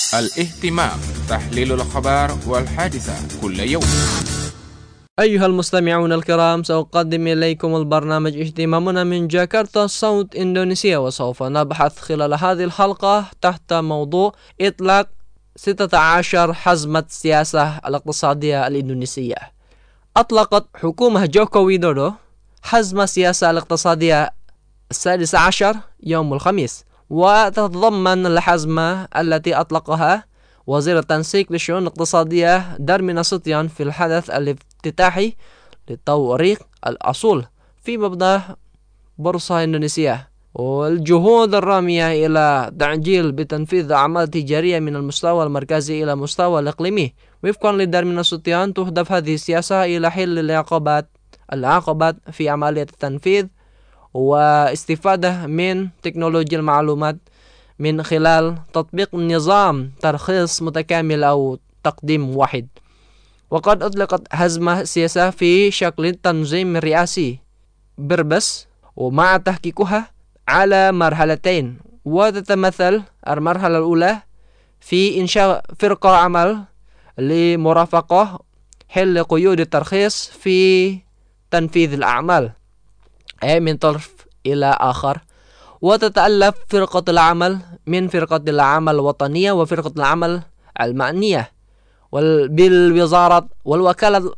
الاهتمام، تحليل الأخبار والحادثة كل يوم. أيها المستمعون الكرام، سأقدم إليكم البرنامج اهتمامنا من جاكرتا صوت إندونيسيا، وسوف نبحث خلال هذه الحلقة تحت موضوع إطلاق 16 حزمة السياسة الاقتصادية الإندونيسية. أطلقت حكومة جوكو ويدودو حزمة السياسة الاقتصادية 16 يوم الخميس، وتتضمن الحزمة التي أطلقها وزير التنسيق للشؤون الاقتصادية دارمي ناسوتيان في الحدث الافتتاحي لتوريق الأصول في مبنى بورصة إندونيسيا، والجهود الرامية إلى تعجيل بتنفيذ أعمال تجارية من المستوى المركزي إلى المستوى الإقليمي. وفقا لدارمي ناسوتيان، تهدف هذه السياسة إلى حل العقبات في عملية التنفيذ واستفادة من تكنولوجيا المعلومات من خلال تطبيق نظام ترخيص متكامل أو تقديم واحد. وقد أطلقت حزمة سياسة في شكل تنظيم رئاسي بربس، ومع تحقيقها على مرحلتين، وتتمثل المرحلة الأولى في إنشاء فرقة عمل لمرافقة حل قيود الترخيص في تنفيذ الأعمال أي من طرف إلى آخر، وتتألف فرقة العمل من فرقة العمل الوطنية وفرقة العمل المعنية بالوزارة والوكالة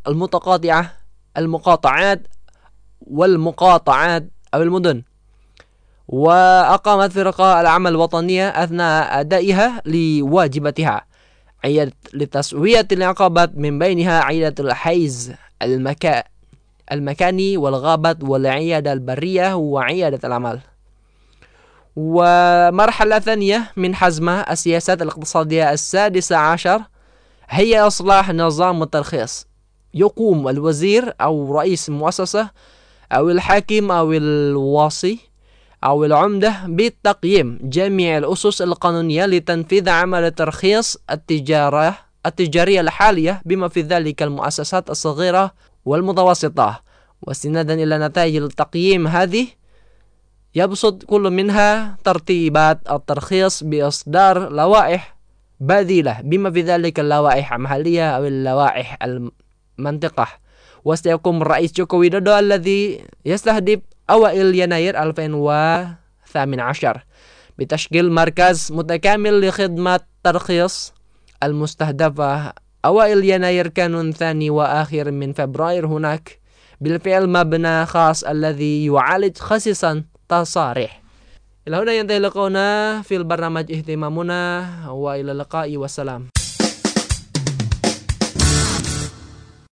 المقاطعات أو المدن. وأقامت فرقة العمل الوطنية أثناء أدائها لواجباتها عيادة لتسوية العقبات، من بينها عيادة الحيز المكاني والغابات والعيادة البرية وعيادة العمل. ومرحلة ثانية من حزمة السياسات الاقتصادية 16 هي إصلاح نظام الترخيص. يقوم الوزير أو رئيس المؤسسة أو الحاكم أو الوصي أو العمدة بتقييم جميع الأسس القانونية لتنفيذ عمل الترخيص التجارية الحالية، بما في ذلك المؤسسات الصغيرة والمتوسطة. واستنادا إلى نتائج التقييم هذه، يبسط كل منها ترتيبات الترخيص بإصدار لوائح بديلة، بما في ذلك اللوائح المحلية أو اللوائح المنطقة. وسيقوم الرئيس جوكو ويدودو الذي يستهدف أوائل يناير 2018 بتشكيل مركز متكامل لخدمة ترخيص المستهدفة أوائل يناير كانون ثاني وآخر من فبراير. هناك بالفعل مبنى خاص الذي يعالج خصيصا تصاريح. إلى هنا ينتهي لقاؤنا في البرنامج اهتمامنا، وإلى اللقاء والسلام.